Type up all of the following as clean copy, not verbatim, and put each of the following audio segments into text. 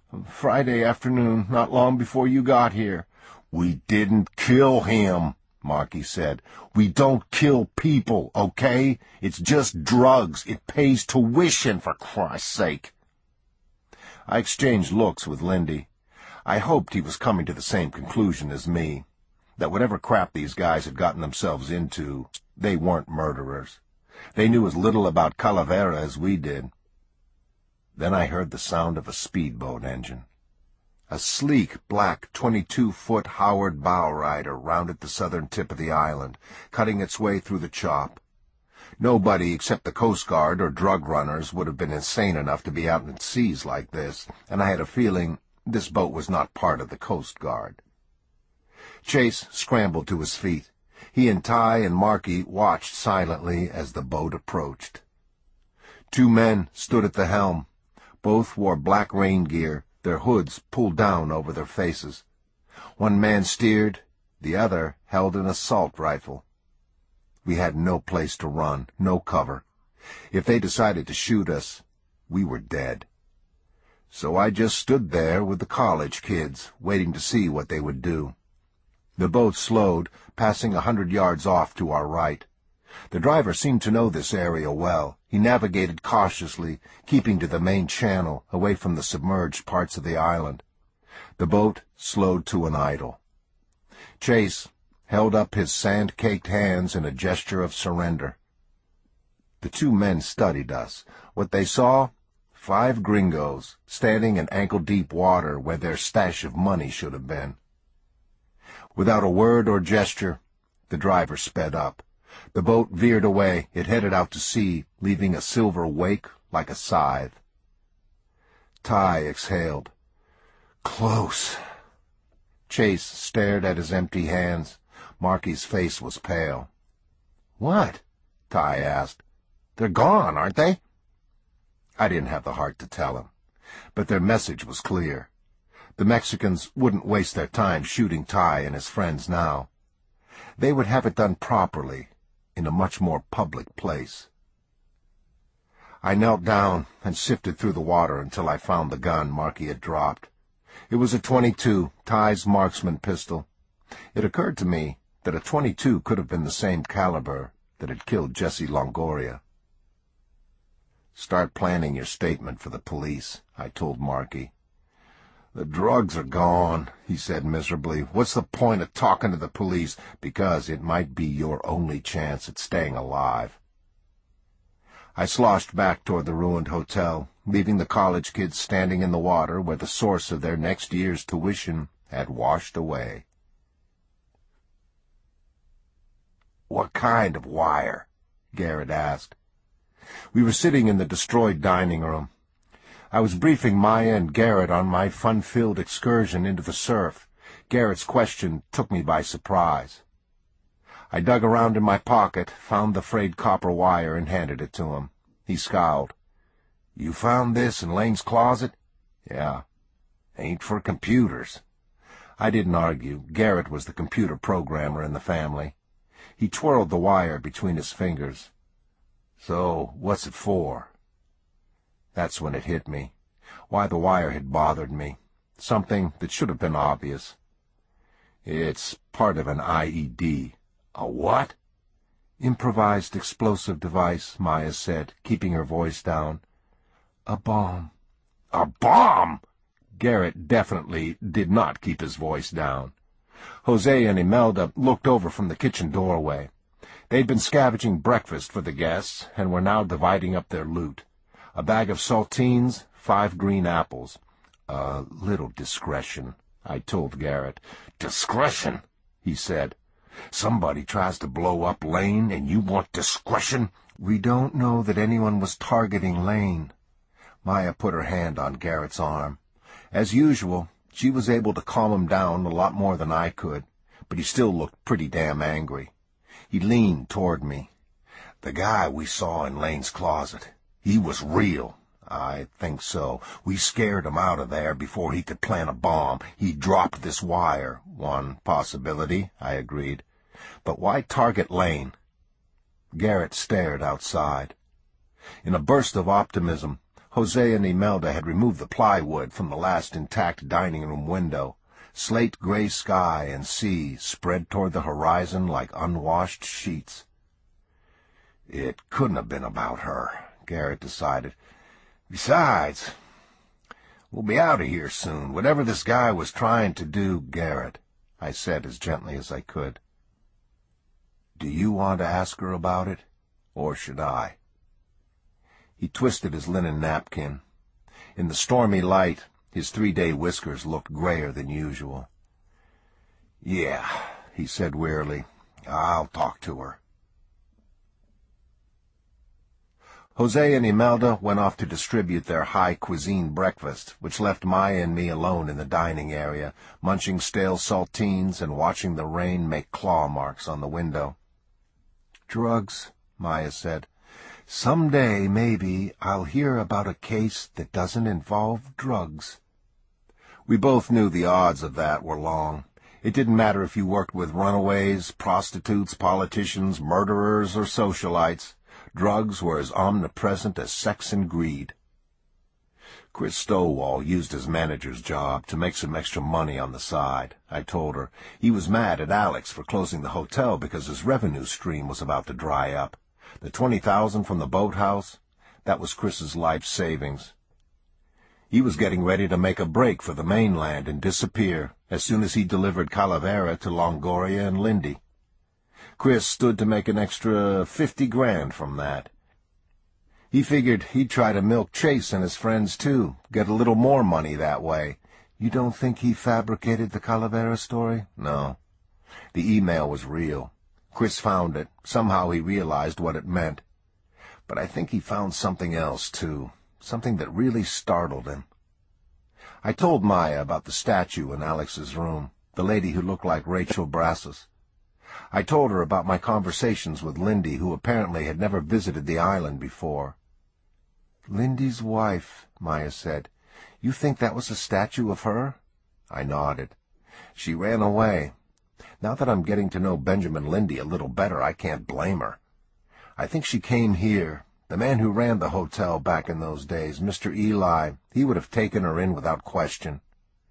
Friday afternoon, not long before you got here." "We didn't kill him," Marky said. "We don't kill people, okay? It's just drugs. It pays tuition, for Christ's sake." I exchanged looks with Lindy. I hoped he was coming to the same conclusion as me, that whatever crap these guys had gotten themselves into, they weren't murderers. They knew as little about Calavera as we did. Then I heard the sound of a speedboat engine. A sleek, black 22-foot Howard bow rider rounded the southern tip of the island, cutting its way through the chop. Nobody except the Coast Guard or drug runners would have been insane enough to be out in seas like this, and I had a feeling this boat was not part of the Coast Guard. Chase scrambled to his feet. He and Ty and Marky watched silently as the boat approached. Two men stood at the helm. Both wore black rain gear, their hoods pulled down over their faces. One man steered, the other held an assault rifle. We had no place to run, no cover. If they decided to shoot us, we were dead. So I just stood there with the college kids, waiting to see what they would do. The boat slowed, passing 100 yards off to our right. The driver seemed to know this area well. He navigated cautiously, keeping to the main channel, away from the submerged parts of the island. The boat slowed to an idle. Chase held up his sand-caked hands in a gesture of surrender. The two men studied us. What they saw? 5 gringos, standing in ankle-deep water where their stash of money should have been. Without a word or gesture, the driver sped up. The boat veered away. It headed out to sea, leaving a silver wake like a scythe. Ty exhaled. "Close." Chase stared at his empty hands. Marky's face was pale. "What?" Ty asked. "They're gone, aren't they?" I didn't have the heart to tell him, but their message was clear. The Mexicans wouldn't waste their time shooting Ty and his friends now. They would have it done properly, in a much more public place. I knelt down and sifted through the water until I found the gun Marky had dropped. It was a .22, Ty's marksman pistol. It occurred to me that a .22 could have been the same caliber that had killed Jesse Longoria. "Start planning your statement for the police," I told Marky. "The drugs are gone," he said miserably. "What's the point of talking to the police? Because it might be your only chance at staying alive." I sloshed back toward the ruined hotel, leaving the college kids standing in the water where the source of their next year's tuition had washed away. "What kind of wire?" Garrett asked. We were sitting in the destroyed dining room. I was briefing Maya and Garrett on my fun-filled excursion into the surf. Garrett's question took me by surprise. I dug around in my pocket, found the frayed copper wire, and handed it to him. He scowled. "You found this in Lane's closet?" "Yeah." "Ain't for computers." I didn't argue. Garrett was the computer programmer in the family. He twirled the wire between his fingers. "So, what's it for?" That's when it hit me. Why the wire had bothered me. Something that should have been obvious. "It's part of an IED." "A what?" "Improvised explosive device," Maya said, keeping her voice down. "A bomb." "A bomb?" Garrett definitely did not keep his voice down. Jose and Imelda looked over from the kitchen doorway. They'd been scavenging breakfast for the guests and were now dividing up their loot. A bag of saltines, 5 green apples. "A little discretion," I told Garrett. "Discretion?" he said. "Somebody tries to blow up Lane, and you want discretion?" "We don't know that anyone was targeting Lane." Maya put her hand on Garrett's arm. As usual, she was able to calm him down a lot more than I could, but he still looked pretty damn angry. He leaned toward me. "The guy we saw in Lane's closet, he was real." "I think so. We scared him out of there before he could plant a bomb. He dropped this wire." "One possibility," I agreed. "But why target Lane?" Garrett stared outside. In a burst of optimism, Jose and Imelda had removed the plywood from the last intact dining-room window. Slate-gray sky and sea spread toward the horizon like unwashed sheets. It couldn't have been about her, Garrett decided. Besides, we'll be out of here soon. Whatever this guy was trying to do, Garrett, I said as gently as I could. Do you want to ask her about it, or should I? He twisted his linen napkin. In the stormy light, his 3-day whiskers looked grayer than usual. Yeah, he said wearily. I'll talk to her. Jose and Imelda went off to distribute their high cuisine breakfast, which left Maya and me alone in the dining area, munching stale saltines and watching the rain make claw marks on the window. Drugs, Maya said. Someday, maybe, I'll hear about a case that doesn't involve drugs. We both knew the odds of that were long. It didn't matter if you worked with runaways, prostitutes, politicians, murderers, or socialites. Drugs were as omnipresent as sex and greed. Chris Stowall used his manager's job to make some extra money on the side, I told her. He was mad at Alex for closing the hotel because his revenue stream was about to dry up. The $20,000 from the boathouse, that was Chris's life savings. He was getting ready to make a break for the mainland and disappear as soon as he delivered Calavera to Longoria and Lindy. Chris stood to make an extra $50,000 from that. He figured he'd try to milk Chase and his friends, too, get a little more money that way. You don't think he fabricated the Calavera story? No. The email was real. Chris found it. Somehow he realized what it meant. But I think he found something else, too, something that really startled him. I told Maya about the statue in Alex's room, the lady who looked like Rachel Brassus. I told her about my conversations with Lindy, who apparently had never visited the island before. Lindy's wife, Maya said. You think that was a statue of her? I nodded. She ran away. Now that I'm getting to know Benjamin Lindy a little better, I can't blame her. I think she came here. The man who ran the hotel back in those days, Mr. Eli, he would have taken her in without question.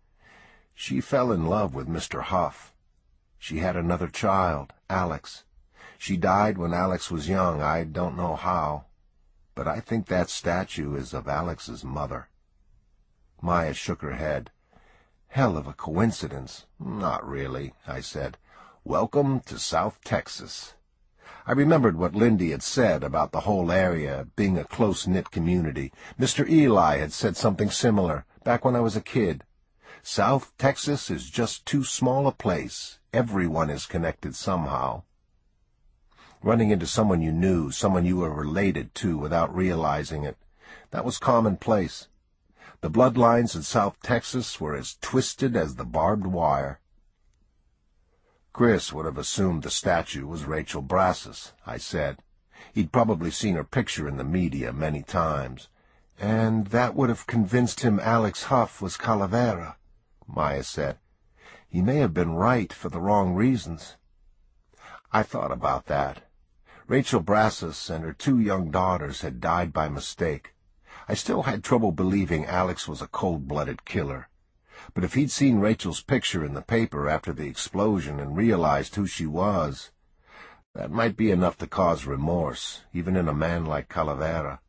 She fell in love with Mr. Huff. She had another child, Alex. She died when Alex was young. I don't know how. But I think that statue is of Alex's mother. Maya shook her head. Hell of a coincidence. Not really, I said. Welcome to South Texas. I remembered what Lindy had said about the whole area being a close-knit community. Mr. Eli had said something similar back when I was a kid. South Texas is just too small a place. Everyone is connected somehow. Running into someone you knew, someone you were related to without realizing it, that was commonplace. The bloodlines in South Texas were as twisted as the barbed wire. Chris would have assumed the statue was Rachel Brassus, I said. He'd probably seen her picture in the media many times. And that would have convinced him Alex Huff was Calavera, Maya said. He may have been right for the wrong reasons. I thought about that. Rachel Brassus and her 2 young daughters had died by mistake. I still had trouble believing Alex was a cold-blooded killer. But if he'd seen Rachel's picture in the paper after the explosion and realized who she was, that might be enough to cause remorse, even in a man like Calavera.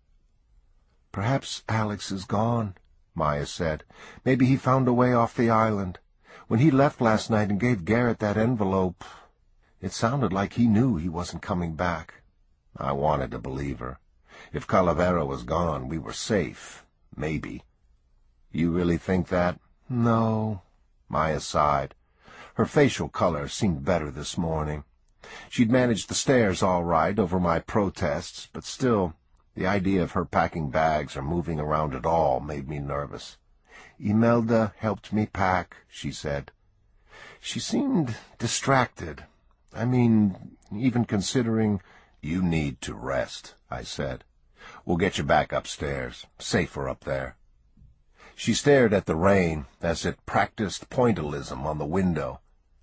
Perhaps Alex is gone, Maya said. Maybe he found a way off the island. When he left last night and gave Garrett that envelope, it sounded like he knew he wasn't coming back. I wanted to believe her. If Calavera was gone, we were safe. Maybe. You really think that? No. Maya sighed. Her facial color seemed better this morning. She'd managed the stairs all right over my protests, but still, the idea of her packing bags or moving around at all made me nervous. Imelda helped me pack, she said. She seemed distracted. I mean, even considering... You need to rest, I said. We'll get you back upstairs. Safer up there. She stared at the rain as it practiced pointillism on the window.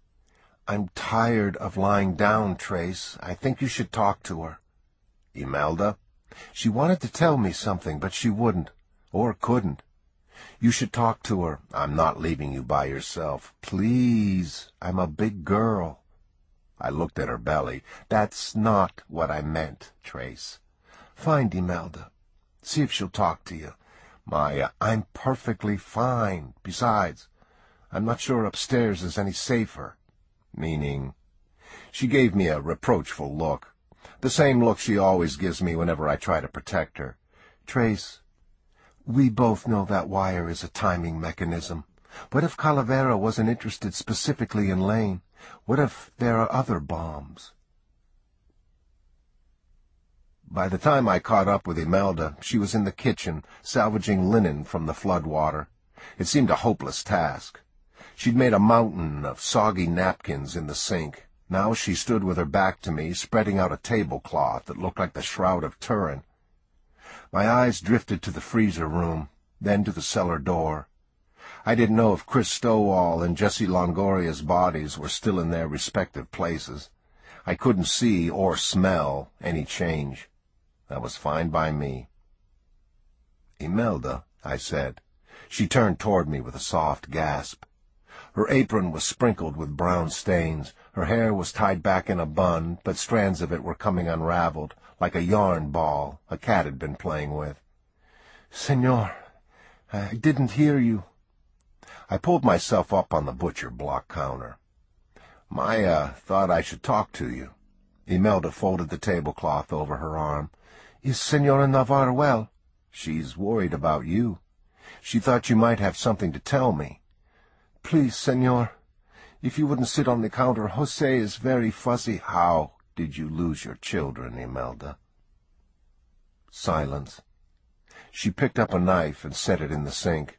I'm tired of lying down, Trace. I think you should talk to her. Imelda? She wanted to tell me something, but she wouldn't. or couldn't. You should talk to her. I'm not leaving you by yourself. Please, I'm a big girl. I looked at her belly. That's not what I meant, Trace. Find Imelda. See if she'll talk to you. Maya, I'm perfectly fine. Besides, I'm not sure upstairs is any safer. Meaning? She gave me a reproachful look. The same look she always gives me whenever I try to protect her. Trace, we both know that wire is a timing mechanism. What if Calavera wasn't interested specifically in Lane? What if there are other bombs? By the time I caught up with Imelda, she was in the kitchen, salvaging linen from the flood water. It seemed a hopeless task. She'd made a mountain of soggy napkins in the sink. Now she stood with her back to me, spreading out a tablecloth that looked like the Shroud of Turin. My eyes drifted to the freezer room, then to the cellar door. I didn't know if Chris Stowall and Jesse Longoria's bodies were still in their respective places. I couldn't see or smell any change. That was fine by me. Imelda, I said. She turned toward me with a soft gasp. Her apron was sprinkled with brown stains. Her hair was tied back in a bun, but strands of it were coming unraveled, like a yarn ball a cat had been playing with. Senor, I didn't hear you. I pulled myself up on the butcher block counter. Maya thought I should talk to you. Imelda folded the tablecloth over her arm. Is Senora Navarre well? She's worried about you. She thought you might have something to tell me. Please, senor, if you wouldn't sit on the counter, Jose is very fussy. How did you lose your children, Imelda? Silence. She picked up a knife and set it in the sink.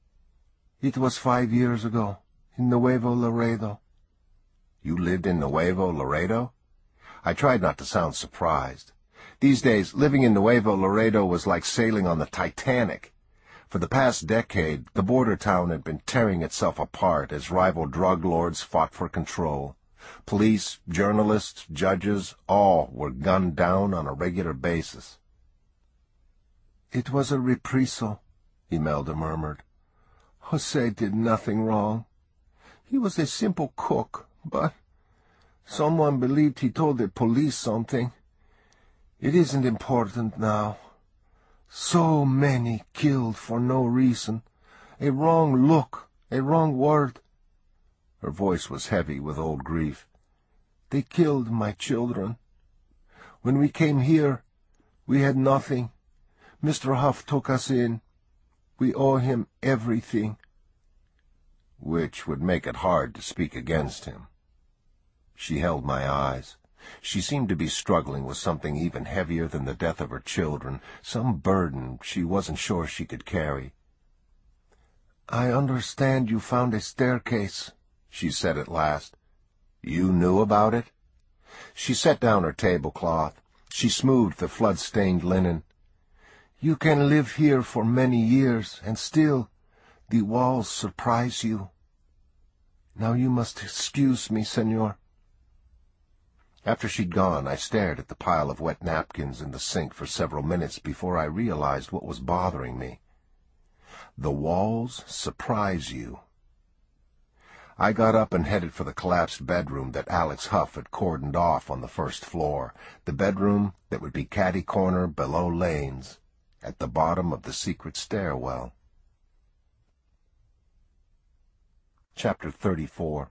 It was 5 years ago, in Nuevo Laredo. You lived in Nuevo Laredo? I tried not to sound surprised. These days, living in Nuevo Laredo was like sailing on the Titanic. For the past decade, the border town had been tearing itself apart as rival drug lords fought for control. Police, journalists, judges, all were gunned down on a regular basis. It was a reprisal, Imelda murmured. Jose did nothing wrong. He was a simple cook, but someone believed he told the police something. It isn't important now. So many killed for no reason. A wrong look, a wrong word. Her voice was heavy with old grief. They killed my children. When we came here, we had nothing. Mr. Huff took us in. We owe him everything. Which would make it hard to speak against him. She held my eyes. She seemed to be struggling with something even heavier than the death of her children, some burden she wasn't sure she could carry. I understand you found a staircase, she said at last. You knew about it? She set down her tablecloth. She smoothed the flood-stained linen. You can live here for many years, and still the walls surprise you. Now you must excuse me, senor. After she'd gone, I stared at the pile of wet napkins in the sink for several minutes before I realized what was bothering me. The walls surprise you. I got up and headed for the collapsed bedroom that Alex Huff had cordoned off on the first floor, the bedroom that would be catty-corner below Lane's, at the bottom of the secret stairwell. Chapter 34.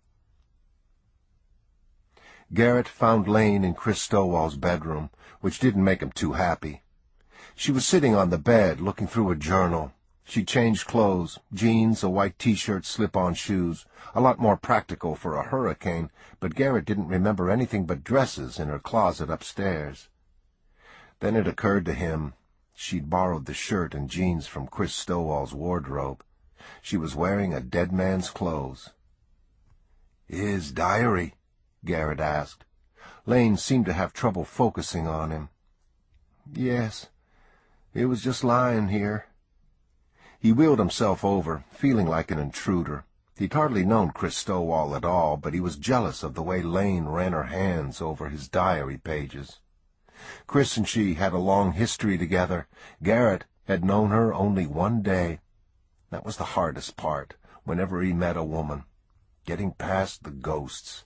Garrett found Lane in Chris Stowall's bedroom, which didn't make him too happy. She was sitting on the bed, looking through a journal. She'd changed clothes, jeans, a white T-shirt, slip-on shoes, a lot more practical for a hurricane, but Garrett didn't remember anything but dresses in her closet upstairs. Then it occurred to him she'd borrowed the shirt and jeans from Chris Stowall's wardrobe. She was wearing a dead man's clothes. His diary? Garrett asked. Lane seemed to have trouble focusing on him. Yes, it was just lying here. He wheeled himself over, feeling like an intruder. He'd hardly known Chris Stowall at all, but he was jealous of the way Lane ran her hands over his diary pages. Chris and she had a long history together. Garrett had known her only one day. That was the hardest part, whenever he met a woman, getting past the ghosts.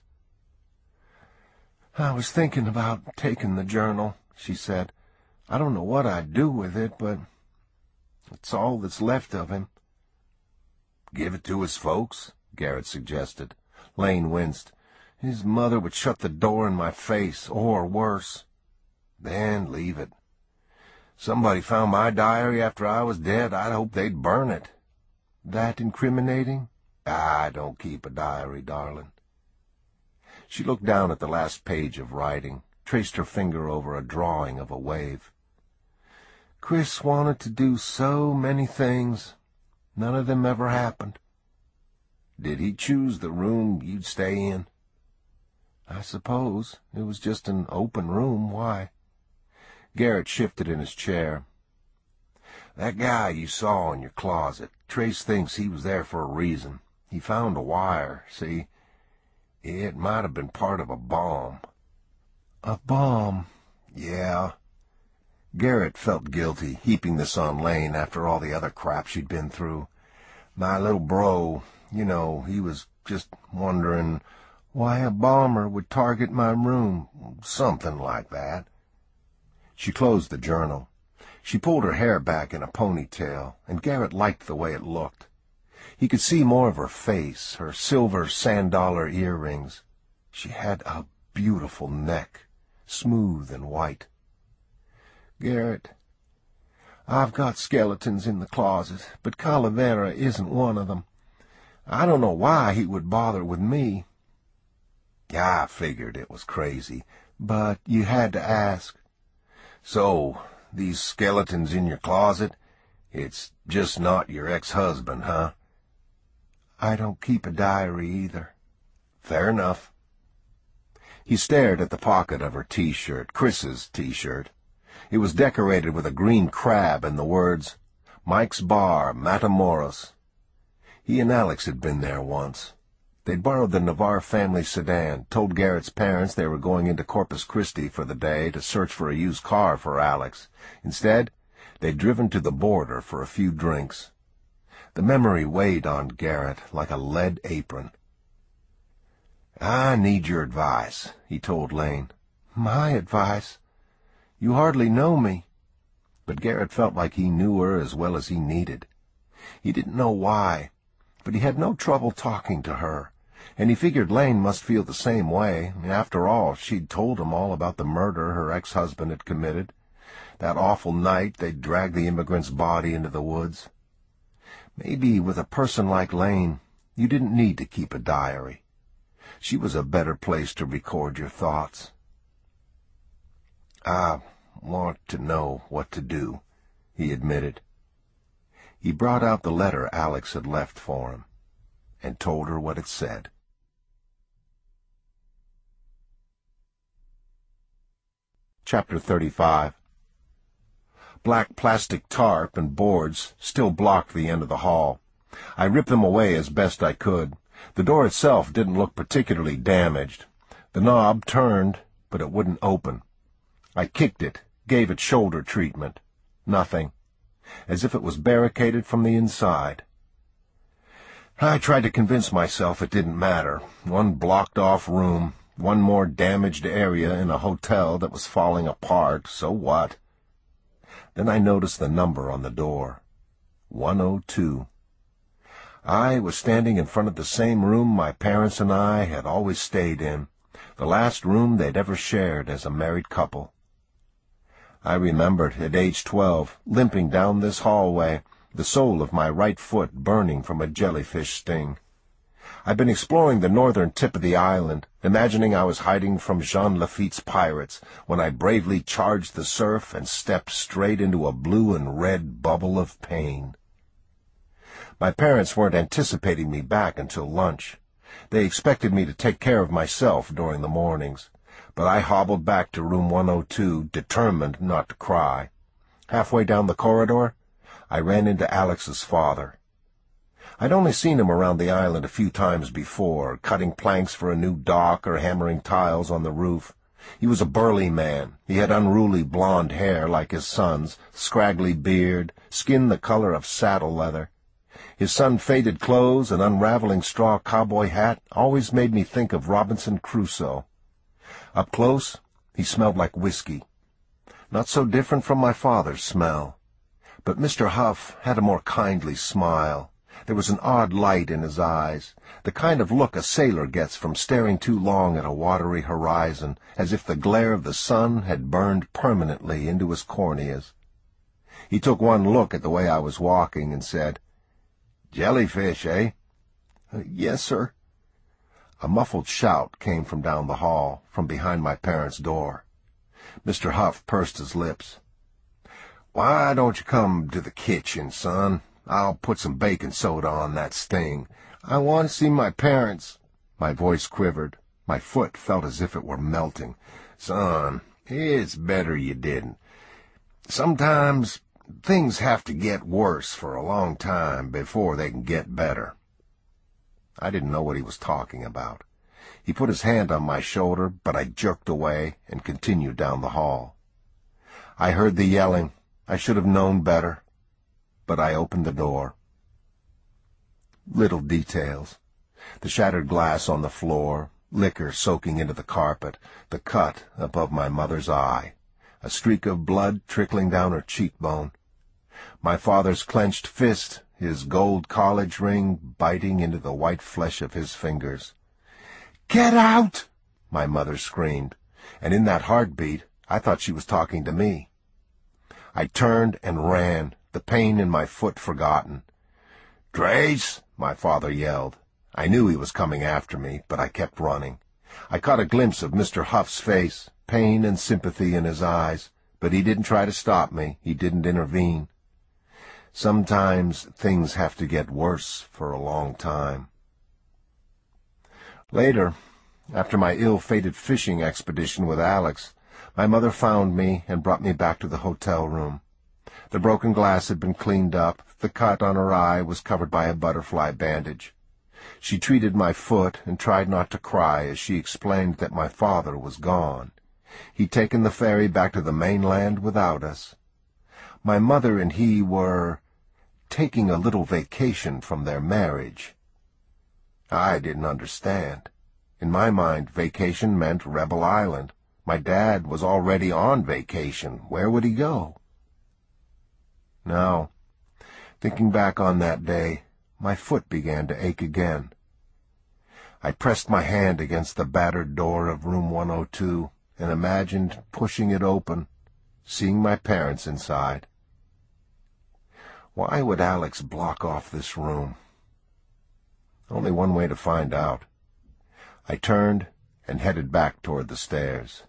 "I was thinking about taking the journal," she said. "I don't know what I'd do with it, but it's all that's left of him." "Give it to his folks," Garrett suggested. Lane winced. "His mother would shut the door in my face, or worse." "Then leave it. Somebody found my diary after I was dead, I'd hope they'd burn it." "That incriminating?" "I don't keep a diary, darling." She looked down at the last page of writing, traced her finger over a drawing of a wave. "Chris wanted to do so many things. None of them ever happened." "Did he choose the room you'd stay in?" "I suppose. It was just an open room. Why?" Garrett shifted in his chair. "That guy you saw in your closet, Trace thinks he was there for a reason. He found a wire, see? It might have been part of a bomb." "A bomb?" "Yeah." Garrett felt guilty, heaping this on Lane after all the other crap she'd been through. "My little bro, he was just wondering why a bomber would target my room, something like that." She closed the journal. She pulled her hair back in a ponytail, and Garrett liked the way it looked. He could see more of her face, her silver sand-dollar earrings. She had a beautiful neck, smooth and white. "Garrett, I've got skeletons in the closet, but Calavera isn't one of them. I don't know why he would bother with me." "I figured it was crazy." "But you had to ask." "So, these skeletons in your closet, it's just not your ex-husband, huh?" "I don't keep a diary either." "Fair enough." He stared at the pocket of her T-shirt, Chris's T-shirt. It was decorated with a green crab and the words, "Mike's Bar, Matamoros." He and Alex had been there once. They'd borrowed the Navarre family sedan, told Garrett's parents they were going into Corpus Christi for the day to search for a used car for Alex. Instead, they'd driven to the border for a few drinks. The memory weighed on Garrett like a lead apron. "I need your advice," he told Lane. "My advice? You hardly know me." But Garrett felt like he knew her as well as he needed. He didn't know why, but he had no trouble talking to her, and he figured Lane must feel the same way. After all, she'd told him all about the murder her ex-husband had committed, that awful night they'd dragged the immigrant's body into the woods. Maybe with a person like Lane, you didn't need to keep a diary. She was a better place to record your thoughts. "I want to know what to do," he admitted. He brought out the letter Alex had left for him and told her what it said. Chapter 35. Black plastic tarp and boards still blocked the end of the hall. I ripped them away as best I could. The door itself didn't look particularly damaged. The knob turned, but it wouldn't open. I kicked it, gave it shoulder treatment. Nothing. As if it was barricaded from the inside. I tried to convince myself it didn't matter. One blocked-off room, one more damaged area in a hotel that was falling apart, so what? Then I noticed the number on the door. 102. I was standing in front of the same room my parents and I had always stayed in, the last room they'd ever shared as a married couple. I remembered, at age 12, limping down this hallway, the sole of my right foot burning from a jellyfish sting. I'd been exploring the northern tip of the island, imagining I was hiding from Jean Lafitte's pirates, when I bravely charged the surf and stepped straight into a blue and red bubble of pain. My parents weren't anticipating me back until lunch. They expected me to take care of myself during the mornings, but I hobbled back to room 102, determined not to cry. Halfway down the corridor, I ran into Alex's father. I'd only seen him around the island a few times before, cutting planks for a new dock or hammering tiles on the roof, He was a burly man. He had unruly blond hair like his son's, scraggly beard, skin the color of saddle leather. His sun-faded clothes and unraveling straw cowboy hat always made me think of Robinson Crusoe. Up close, he smelled like whiskey. Not so different from my father's smell. But Mr. Huff had a more kindly smile. There was an odd light in his eyes, the kind of look a sailor gets from staring too long at a watery horizon, as if the glare of the sun had burned permanently into his corneas. He took one look at the way I was walking and said, "Jellyfish, eh?" "Yes, sir." A muffled shout came from down the hall, from behind my parents' door. Mr. Huff pursed his lips. "Why don't you come to the kitchen, son? I'll put some baking soda on that sting. I want to see my parents." My voice quivered. My foot felt as if it were melting. "Son, it's better you didn't. Sometimes things have to get worse for a long time before they can get better." I didn't know what he was talking about. He put his hand on my shoulder, but I jerked away and continued down the hall. I heard the yelling. I should have known better, but I opened the door. Little details. The shattered glass on the floor, liquor soaking into the carpet, the cut above my mother's eye, a streak of blood trickling down her cheekbone. My father's clenched fist, his gold college ring biting into the white flesh of his fingers. "Get out!" my mother screamed, and in that heartbeat I thought she was talking to me. I turned and ran, the pain in my foot forgotten. "Trace!" my father yelled. I knew he was coming after me, but I kept running. I caught a glimpse of Mr. Huff's face, pain and sympathy in his eyes, but he didn't try to stop me. He didn't intervene. Sometimes things have to get worse for a long time. Later, after my ill-fated fishing expedition with Alex, my mother found me and brought me back to the hotel room. The broken glass had been cleaned up. The cut on her eye was covered by a butterfly bandage. She treated my foot and tried not to cry as she explained that my father was gone. He'd taken the ferry back to the mainland without us. My mother and he were taking a little vacation from their marriage. I didn't understand. In my mind, vacation meant Rebel Island. My dad was already on vacation. Where would he go? Now, thinking back on that day, my foot began to ache again. I pressed my hand against the battered door of room 102 and imagined pushing it open, seeing my parents inside. Why would Alex block off this room? Only one way to find out. I turned and headed back toward the stairs.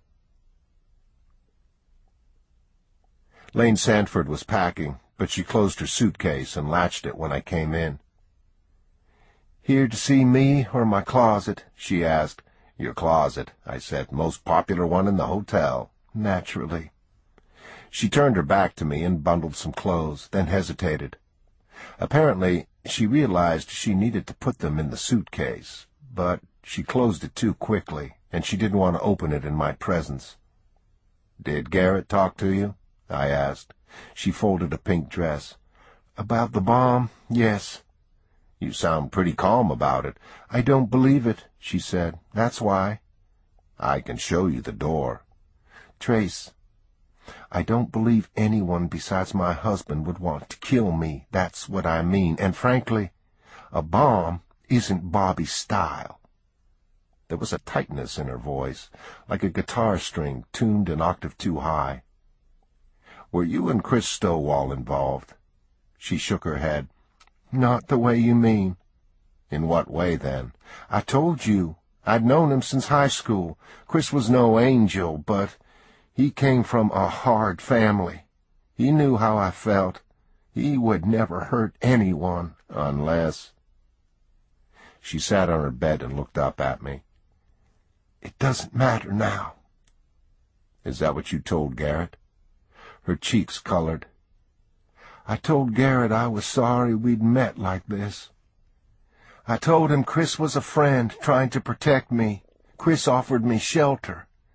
Lane Sanford was packing, but she closed her suitcase and latched it when I came in. "Here to see me or my closet?" she asked. "Your closet," I said. "Most popular one in the hotel." "Naturally." She turned her back to me and bundled some clothes, then hesitated. Apparently, she realized she needed to put them in the suitcase, but she closed it too quickly, and she didn't want to open it in my presence. "Did Garrett talk to you?" I asked. She folded a pink dress. "About the bomb, yes." "You sound pretty calm about it." "I don't believe it," she said. "That's why." "I can show you the door." "Trace, I don't believe anyone besides my husband would want to kill me. That's what I mean. And frankly, a bomb isn't Bobby's style." There was a tightness in her voice, like a guitar string tuned an octave too high. "Were you and Chris Stowall involved?" She shook her head. "Not the way you mean." "In what way, then?" "I told you. I'd known him since high school. Chris was no angel, but he came from a hard family. He knew how I felt. He would never hurt anyone, unless—" She sat on her bed and looked up at me. "It doesn't matter now." "Is that what you told Garrett?" Her cheeks colored. "I told Garrett I was sorry we'd met like this. I told him Chris was a friend trying to protect me. Chris offered me shelter.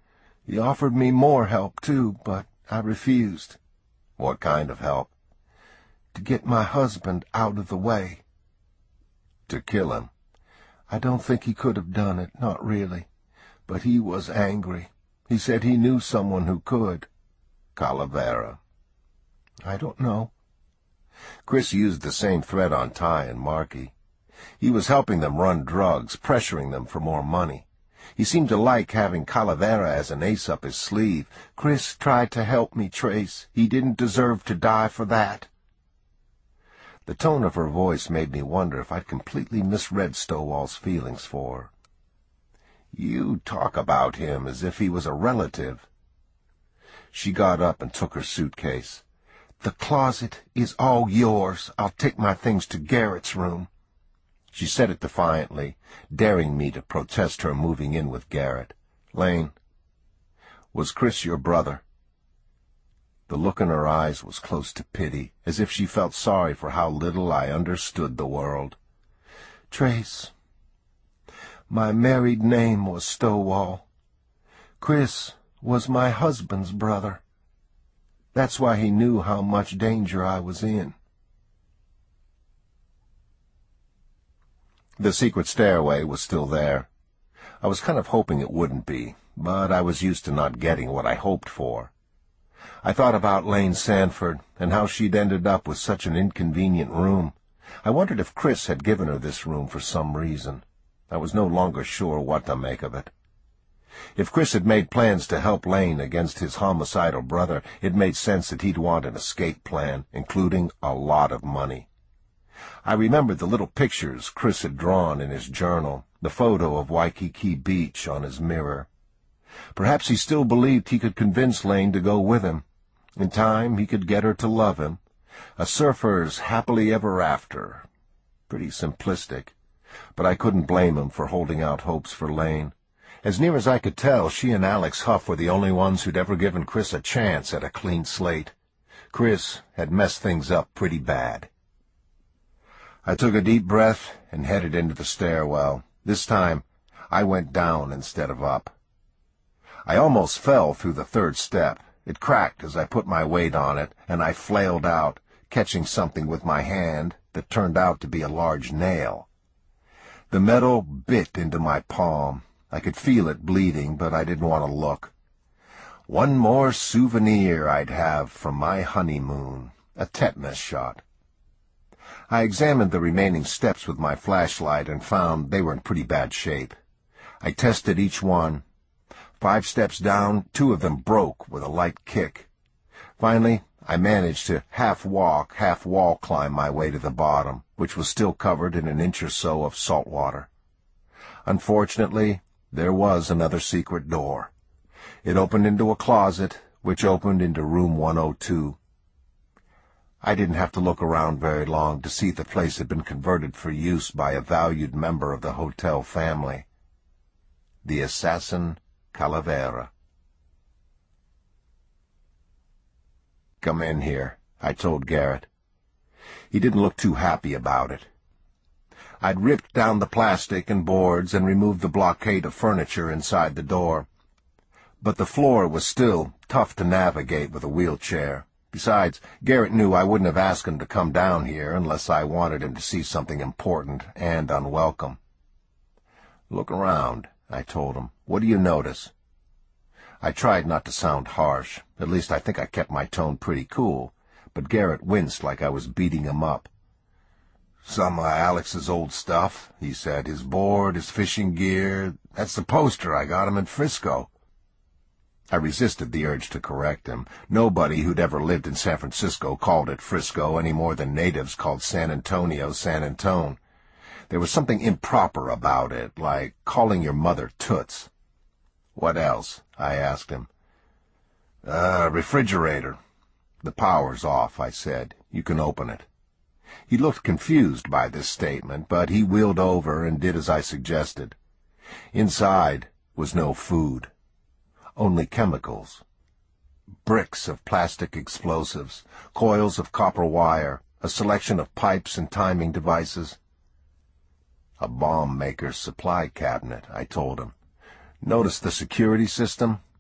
He offered me more help, too, but I refused. What kind of help? To get my husband out of the way. To kill him? I don't think he could have done it, not really. But he was angry. He said he knew someone who could. Calavera. I don't know. Chris used the same threat on Ty and Marky. He was helping them run drugs, pressuring them for more money. He seemed to like having Calavera as an ace up his sleeve. Chris tried to help me, Trace. He didn't deserve to die for that. The tone of her voice made me wonder if I'd completely misread Stowall's feelings for her. You talk about him as if he was a relative. She got up and took her suitcase. The closet is all yours. I'll take my things to Garrett's room. She said it defiantly, daring me to protest her moving in with Garrett. Lane, was Chris your brother? The look in her eyes was close to pity, as if she felt sorry for how little I understood the world. Trace, my married name was Stowall. Chris was my husband's brother. That's why he knew how much danger I was in. The secret stairway was still there. I was kind of hoping it wouldn't be, but I was used to not getting what I hoped for. I thought about Lane Sanford and how she'd ended up with such an inconvenient room. I wondered if Chris had given her this room for some reason. I was no longer sure what to make of it. If Chris had made plans to help Lane against his homicidal brother, it made sense that he'd want an escape plan, including a lot of money. I remembered the little pictures Chris had drawn in his journal, the photo of Waikiki Beach on his mirror. Perhaps he still believed he could convince Lane to go with him. In time, he could get her to love him. A surfer's happily ever after. Pretty simplistic, but I couldn't blame him for holding out hopes for Lane. As near as I could tell, she and Alex Huff were the only ones who'd ever given Chris a chance at a clean slate. Chris had messed things up pretty bad. I took a deep breath and headed into the stairwell. This time, I went down instead of up. I almost fell through the third step. It cracked as I put my weight on it, and I flailed out, catching something with my hand that turned out to be a large nail. The metal bit into my palm. I could feel it bleeding, but I didn't want to look. One more souvenir I'd have from my honeymoon, a tetanus shot. I examined the remaining steps with my flashlight and found they were in pretty bad shape. I tested each one. 5 steps down, 2 of them broke with a light kick. Finally, I managed to half-walk, half-wall climb my way to the bottom, which was still covered in an inch or so of salt water. Unfortunately, there was another secret door. It opened into a closet, which opened into room 102. I didn't have to look around very long to see the place had been converted for use by a valued member of the hotel family. The assassin Calavera. Come in here, I told Garrett. He didn't look too happy about it. I'd ripped down the plastic and boards and removed the blockade of furniture inside the door. But the floor was still tough to navigate with a wheelchair. Besides, Garrett knew I wouldn't have asked him to come down here unless I wanted him to see something important and unwelcome. Look around, I told him. What do you notice? I tried not to sound harsh. At least I think I kept my tone pretty cool, but Garrett winced like I was beating him up. Some of Alex's old stuff, he said. His board, his fishing gear. That's the poster I got him in Frisco. I resisted the urge to correct him. Nobody who'd ever lived in San Francisco called it Frisco any more than natives called San Antonio San Antone. There was something improper about it, like calling your mother Toots. What else? I asked him. Refrigerator. The power's off, I said. You can open it. He looked confused by this statement, but he wheeled over and did as I suggested. Inside was no food. Only chemicals. Bricks of plastic explosives, coils of copper wire, a selection of pipes and timing devices. A bomb maker's supply cabinet, I told him. Notice the security system?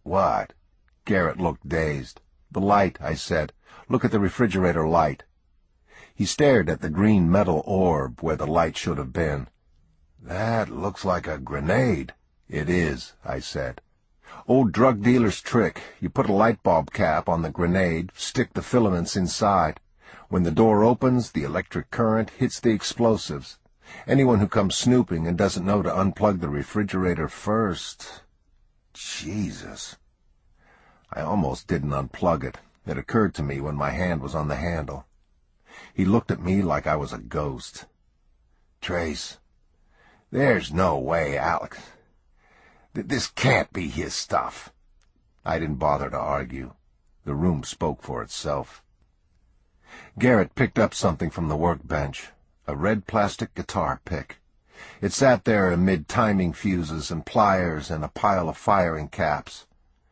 What? Garrett looked dazed. The light, I said. Look at the refrigerator light. He stared at the green metal orb where the light should have been. That looks like a grenade. It is, I said. Old drug dealer's trick. You put a light bulb cap on the grenade, stick the filaments inside. When the door opens, the electric current hits the explosives. Anyone who comes snooping and doesn't know to unplug the refrigerator first... Jesus. I almost didn't unplug it. It occurred to me when my hand was on the handle. He looked at me like I was a ghost. Trace, there's no way, Alex. This can't be his stuff. I didn't bother to argue. The room spoke for itself. Garrett picked up something from the workbench, a red plastic guitar pick. It sat there amid timing fuses and pliers and a pile of firing caps.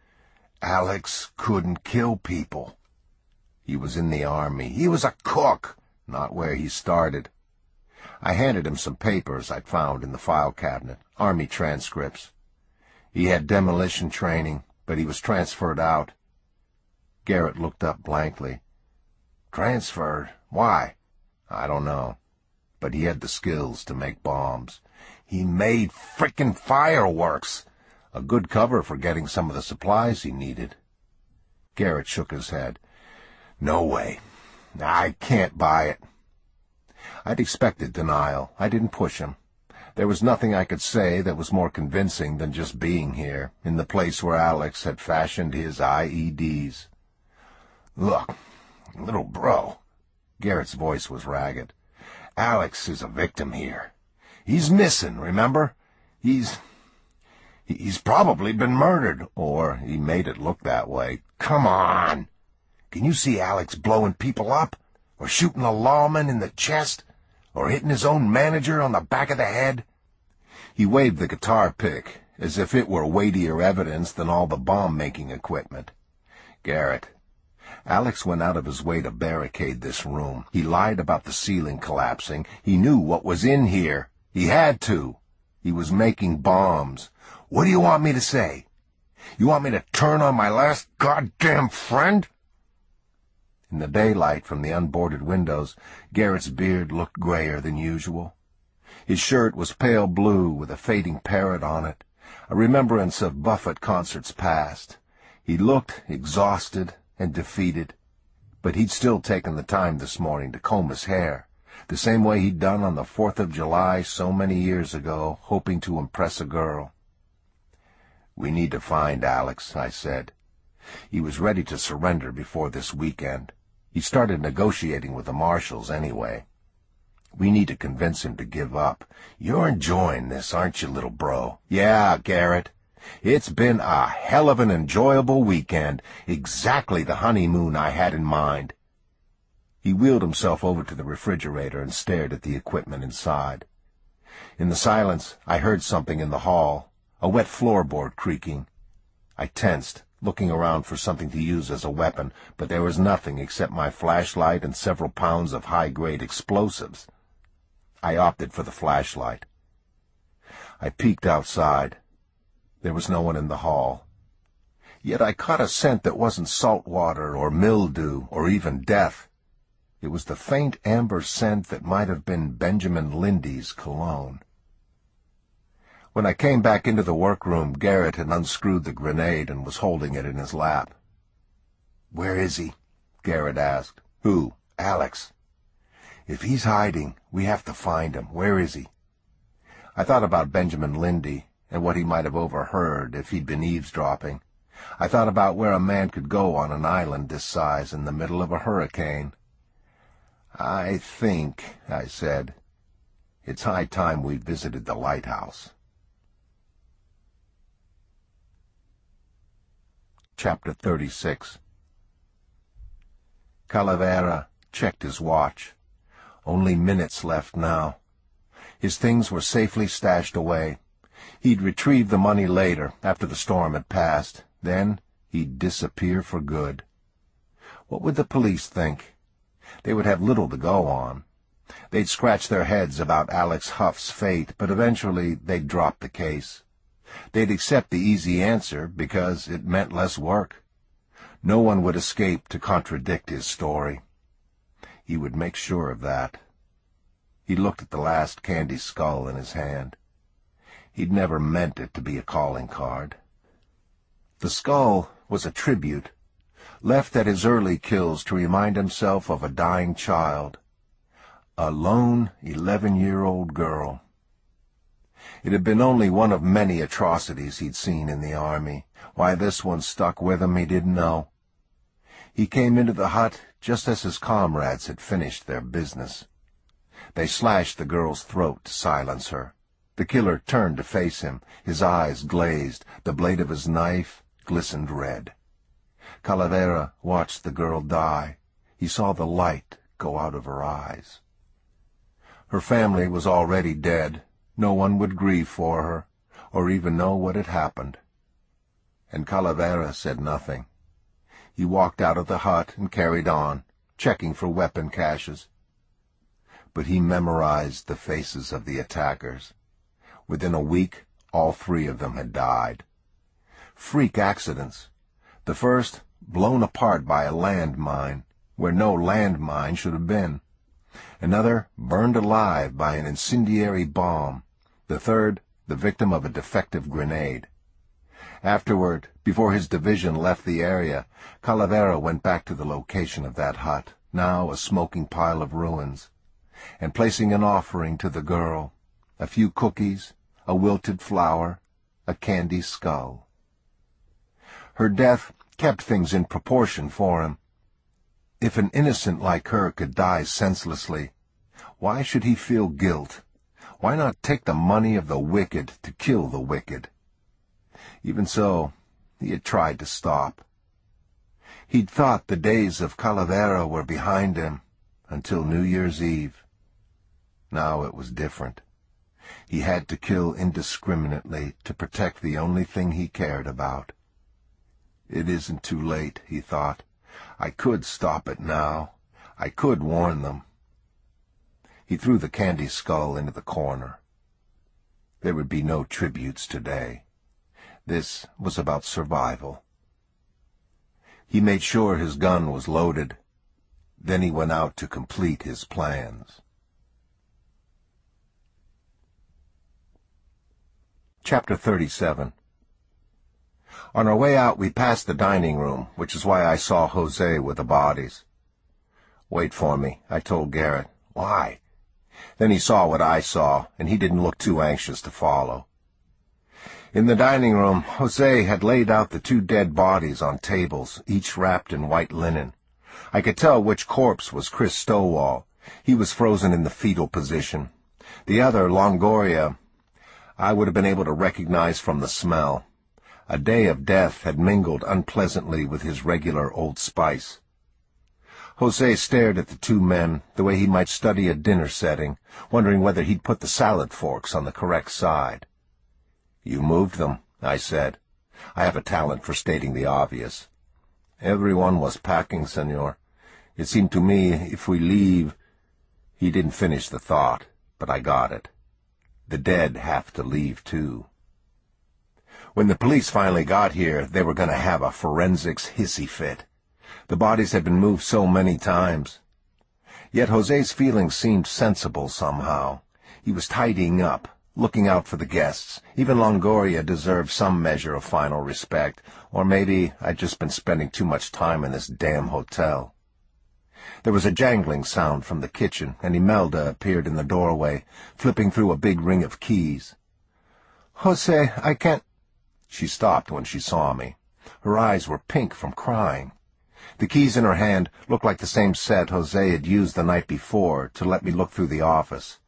Alex couldn't kill people. He was in the army. He was a cook, not where he started. I handed him some papers I'd found in the file cabinet, army transcripts. He had demolition training, but he was transferred out. Garrett looked up blankly. Transferred? Why? I don't know. But he had the skills to make bombs. He made frickin' fireworks. A good cover for getting some of the supplies he needed. Garrett shook his head. No way. I can't buy it. I'd expected denial. I didn't push him. There was nothing I could say that was more convincing than just being here, in the place where Alex had fashioned his IEDs. Look, little bro. Garrett's voice was ragged. Alex is a victim here. He's missing, remember? He's probably been murdered, or he made it look that way. Come on! Can you see Alex blowing people up? Or shooting a lawman in the chest? Or hitting his own manager on the back of the head? He waved the guitar pick, as if it were weightier evidence than all the bomb-making equipment. Garrett, Alex went out of his way to barricade this room. He lied about the ceiling collapsing. He knew what was in here. He had to. He was making bombs. What do you want me to say? You want me to turn on my last goddamn friend? In the daylight from the unboarded windows, Garrett's beard looked grayer than usual. His shirt was pale blue with a fading parrot on it, a remembrance of Buffett concerts past. He looked exhausted and defeated, but he'd still taken the time this morning to comb his hair, the same way he'd done on the 4th of July so many years ago, hoping to impress a girl. We need to find Alex, I said. He was ready to surrender before this weekend. He started negotiating with the marshals anyway. We need to convince him to give up. You're enjoying this, aren't you, little bro? Yeah, Garrett. It's been a hell of an enjoyable weekend, exactly the honeymoon I had in mind. He wheeled himself over to the refrigerator and stared at the equipment inside. In the silence, I heard something in the hall, a wet floorboard creaking. I tensed, looking around for something to use as a weapon, but there was nothing except my flashlight and several pounds of high-grade explosives. I opted for the flashlight. I peeked outside. There was no one in the hall. Yet I caught a scent that wasn't salt water or mildew or even death. It was the faint amber scent that might have been Benjamin Lindy's cologne. When I came back into the workroom, Garrett had unscrewed the grenade and was holding it in his lap. "Where is he?" Garrett asked. "Who? Alex." "If he's hiding, we have to find him. Where is he?" I thought about Benjamin Lindy and what he might have overheard if he'd been eavesdropping. I thought about where a man could go on an island this size in the middle of a hurricane. "I think," I said, "it's high time we visited the lighthouse." Chapter 36. Calavera checked his watch. Only minutes left now. His things were safely stashed away. He'd retrieve the money later, after the storm had passed. Then he'd disappear for good. What would the police think? They would have little to go on. They'd scratch their heads about Alex Huff's fate, but eventually they'd drop the case. They'd accept the easy answer because it meant less work. No one would escape to contradict his story. He would make sure of that. He looked at the last candy skull in his hand. He'd never meant it to be a calling card. The skull was a tribute, left at his early kills to remind himself of a dying child, a lone 11-year-old girl. It had been only one of many atrocities he'd seen in the army. Why this one stuck with him, he didn't know. He came into the hut just as his comrades had finished their business. They slashed the girl's throat to silence her. The killer turned to face him, his eyes glazed, the blade of his knife glistened red. Calavera watched the girl die. He saw the light go out of her eyes. Her family was already dead. No one would grieve for her, or even know what had happened. And Calavera said nothing. He walked out of the hut and carried on, checking for weapon caches. But he memorized the faces of the attackers. Within a week, all 3 of them had died. Freak accidents. The first, blown apart by a landmine, where no landmine should have been. Another, burned alive by an incendiary bomb. The third, the victim of a defective grenade. Afterward, before his division left the area, Calavera went back to the location of that hut, now a smoking pile of ruins, and placing an offering to the girl, a few cookies, a wilted flower, a candy skull. Her death kept things in proportion for him. If an innocent like her could die senselessly, why should he feel guilt? Why not take the money of the wicked to kill the wicked? Even so, he had tried to stop. He'd thought the days of Calavera were behind him until New Year's Eve. Now it was different. He had to kill indiscriminately to protect the only thing he cared about. It isn't too late, he thought. I could stop it now. I could warn them. He threw the candy skull into the corner. There would be no tributes today. This was about survival. He made sure his gun was loaded. Then he went out to complete his plans. Chapter 37. On our way out, we passed the dining room, which is why I saw Jose with the bodies. "Wait for me," I told Garrett. "Why?" Then he saw what I saw, and he didn't look too anxious to follow. In the dining room, Jose had laid out the 2 dead bodies on tables, each wrapped in white linen. I could tell which corpse was Chris Stowall. He was frozen in the fetal position. The other, Longoria, I would have been able to recognize from the smell. A day of death had mingled unpleasantly with his regular Old Spice. Jose stared at the 2 men the way he might study a dinner setting, wondering whether he'd put the salad forks on the correct side. "You moved them," I said. I have a talent for stating the obvious. "Everyone was packing, senor. It seemed to me if we leave—" He didn't finish the thought, but I got it. The dead have to leave, too. When the police finally got here, they were going to have a forensics hissy fit. The bodies had been moved so many times. Yet Jose's feelings seemed sensible somehow. He was tidying up, looking out for the guests. Even Longoria deserved some measure of final respect, or maybe I'd just been spending too much time in this damn hotel. There was a jangling sound from the kitchen, and Imelda appeared in the doorway, flipping through a big ring of keys. "Jose, I can't—" She stopped when she saw me. Her eyes were pink from crying. The keys in her hand looked like the same set Jose had used the night before to let me look through the office.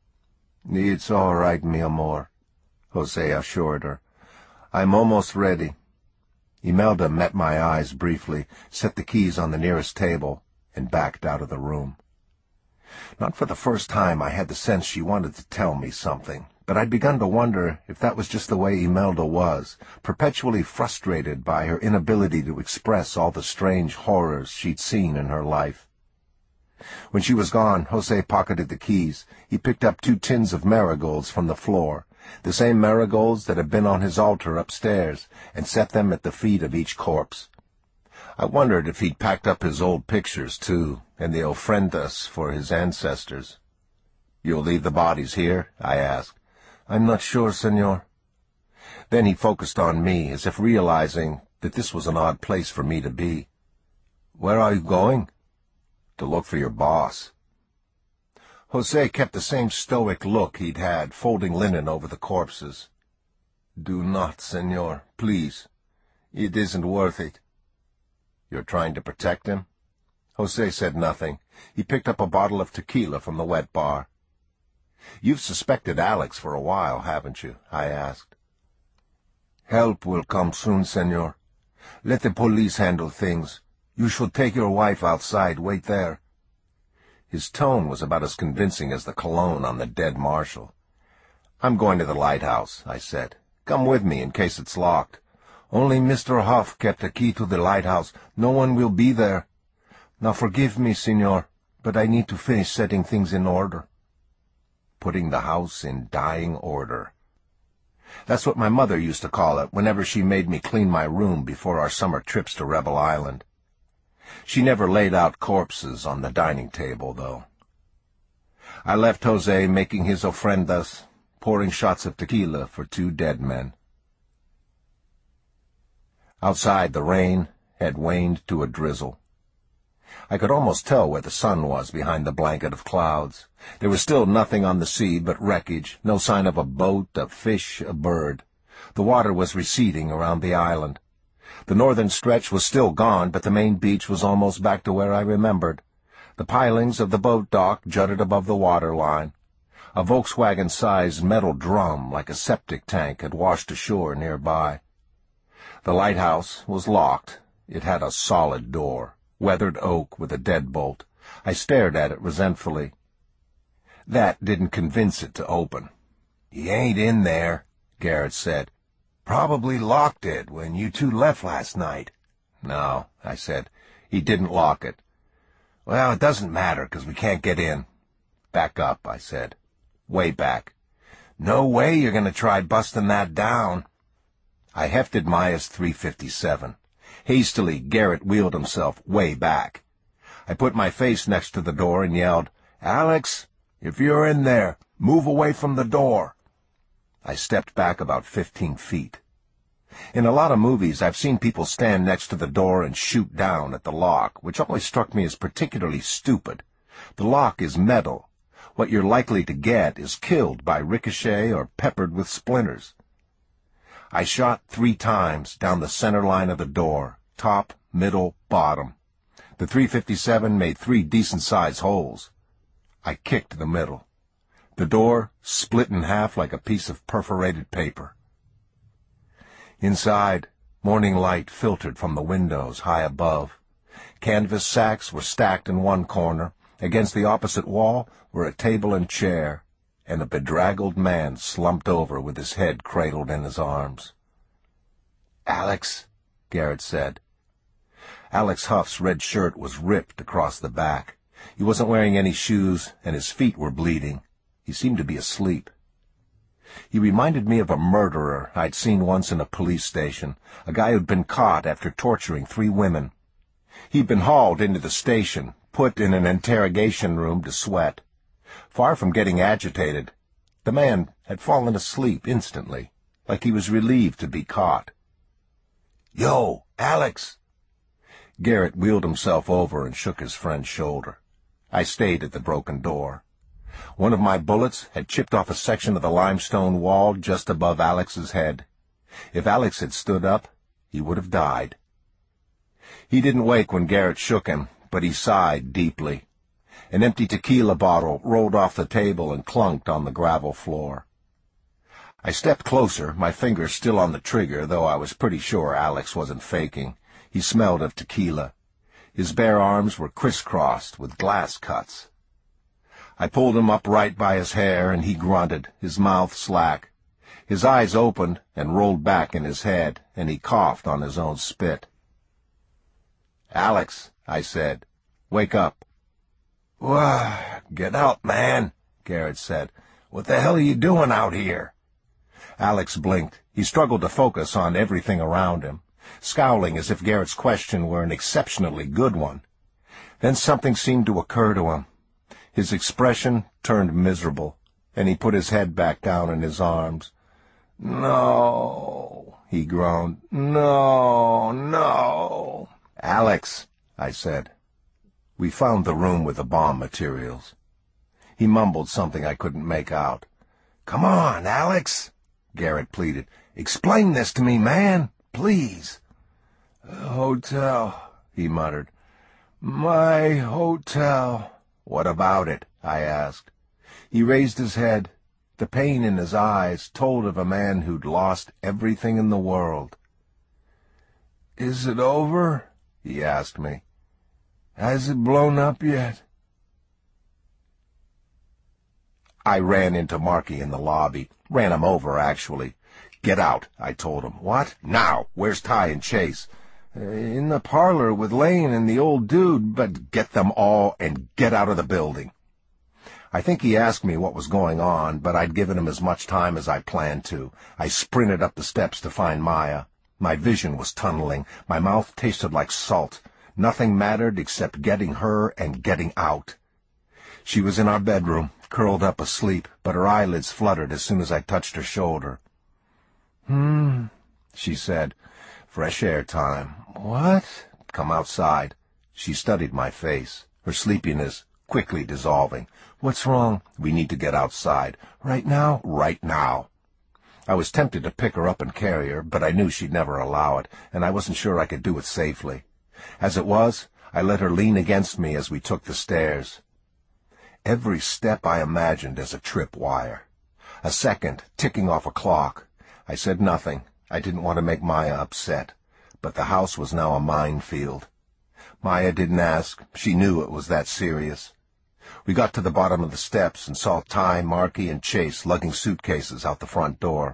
"It's all right, mi amor," Jose assured her. "I'm almost ready." Imelda met my eyes briefly, set the keys on the nearest table, and backed out of the room. Not for the first time I had the sense she wanted to tell me something, but I'd begun to wonder if that was just the way Imelda was, perpetually frustrated by her inability to express all the strange horrors she'd seen in her life. When she was gone, Jose pocketed the keys. He picked up 2 tins of marigolds from the floor, the same marigolds that had been on his altar upstairs, and set them at the feet of each corpse. I wondered if he'd packed up his old pictures, too, and the ofrendas for his ancestors. "You'll leave the bodies here?" I asked. "I'm not sure, senor." Then he focused on me, as if realizing that this was an odd place for me to be. "Where are you going?" "To look for your boss." Jose kept the same stoic look he'd had, folding linen over the corpses. "Do not, senor, please. It isn't worth it." "You're trying to protect him?" Jose said nothing. He picked up a bottle of tequila from the wet bar. "You've suspected Alex for a while, haven't you?" I asked. "Help will come soon, senor. Let the police handle things. You should take your wife outside. Wait there." His tone was about as convincing as the cologne on the dead marshal. "I'm going to the lighthouse," I said. "Come with me in case it's locked." "Only Mr. Huff kept a key to the lighthouse. No one will be there. Now forgive me, senor, but I need to finish setting things in order." Putting the house in dying order. That's what my mother used to call it whenever she made me clean my room before our summer trips to Rebel Island. She never laid out corpses on the dining table, though. I left Jose making his ofrendas, pouring shots of tequila for 2 dead men. Outside, the rain had waned to a drizzle. I could almost tell where the sun was behind the blanket of clouds. There was still nothing on the sea but wreckage, no sign of a boat, a fish, a bird. The water was receding around the island. The northern stretch was still gone, but the main beach was almost back to where I remembered. The pilings of the boat dock jutted above the water line. A Volkswagen-sized metal drum, like a septic tank, had washed ashore nearby. The lighthouse was locked. It had a solid door, weathered oak with a deadbolt. I stared at it resentfully. That didn't convince it to open. "He ain't in there," Garrett said. "Probably locked it when you 2 left last night." "No," I said. "He didn't lock it." "Well, it doesn't matter, 'cause we can't get in." "Back up," I said. "Way back." "No way you're going to try busting that down." I hefted Maya's .357. Hastily, Garrett wheeled himself way back. I put my face next to the door and yelled, "Alex, if you're in there, move away from the door." I stepped back about 15 feet. In a lot of movies, I've seen people stand next to the door and shoot down at the lock, which always struck me as particularly stupid. The lock is metal. What you're likely to get is killed by ricochet or peppered with splinters. I shot 3 times down the center line of the door, top, middle, bottom. The .357 made 3 decent-sized holes. I kicked the middle. The door split in half like a piece of perforated paper. Inside, morning light filtered from the windows high above. Canvas sacks were stacked in one corner. Against the opposite wall were a table and chair, and a bedraggled man slumped over with his head cradled in his arms. "Alex," Garrett said. Alex Huff's red shirt was ripped across the back. He wasn't wearing any shoes, and his feet were bleeding. He seemed to be asleep. He reminded me of a murderer I'd seen once in a police station, a guy who'd been caught after torturing 3 women. He'd been hauled into the station, put in an interrogation room to sweat. Far from getting agitated, the man had fallen asleep instantly, like he was relieved to be caught. "Yo, Alex!" Garrett wheeled himself over and shook his friend's shoulder. I stayed at the broken door. One of my bullets had chipped off a section of the limestone wall just above Alex's head. If Alex had stood up, he would have died. He didn't wake when Garrett shook him, but he sighed deeply. An empty tequila bottle rolled off the table and clunked on the gravel floor. I stepped closer, my fingers still on the trigger, though I was pretty sure Alex wasn't faking. He smelled of tequila. His bare arms were crisscrossed with glass cuts. I pulled him upright by his hair, and he grunted, his mouth slack. His eyes opened and rolled back in his head, and he coughed on his own spit. "Alex," I said, "wake up." "Get out, man," Garrett said. "What the hell are you doing out here?" Alex blinked. He struggled to focus on everything around him, scowling as if Garrett's question were an exceptionally good one. Then something seemed to occur to him. His expression turned miserable, and he put his head back down in his arms. "No," he groaned. "No, no." "Alex," I said. We found the room with the bomb materials. He mumbled something I couldn't make out. "Come on, Alex," Garrett pleaded. "Explain this to me, man, please." "Hotel," he muttered. "My hotel." "What about it?" I asked. He raised his head. The pain in his eyes told of a man who'd lost everything in the world. "Is it over?" he asked me. "Has it blown up yet?" I ran into Marky in the lobby. Ran him over, actually. "Get out," I told him. "What? Now! Where's Ty and Chase?" "In the parlor with Lane and the old dude, but get them all and get out of the building." I think he asked me what was going on, but I'd given him as much time as I planned to. I sprinted up the steps to find Maya. My vision was tunneling. My mouth tasted like salt. Nothing mattered except getting her and getting out. She was in our bedroom, curled up asleep, but her eyelids fluttered as soon as I touched her shoulder. She said. "Fresh air time." "What?" "Come outside." She studied my face, her sleepiness quickly dissolving. "What's wrong?" "We need to get outside." "Right now?" "Right now." I was tempted to pick her up and carry her, but I knew she'd never allow it, and I wasn't sure I could do it safely. As it was, I let her lean against me as we took the stairs. Every step I imagined as a tripwire. A second, ticking off a clock. I said nothing. I didn't want to make Maya upset, but the house was now a minefield. Maya didn't ask. She knew it was that serious. We got to the bottom of the steps and saw Ty, Marky, and Chase lugging suitcases out the front door.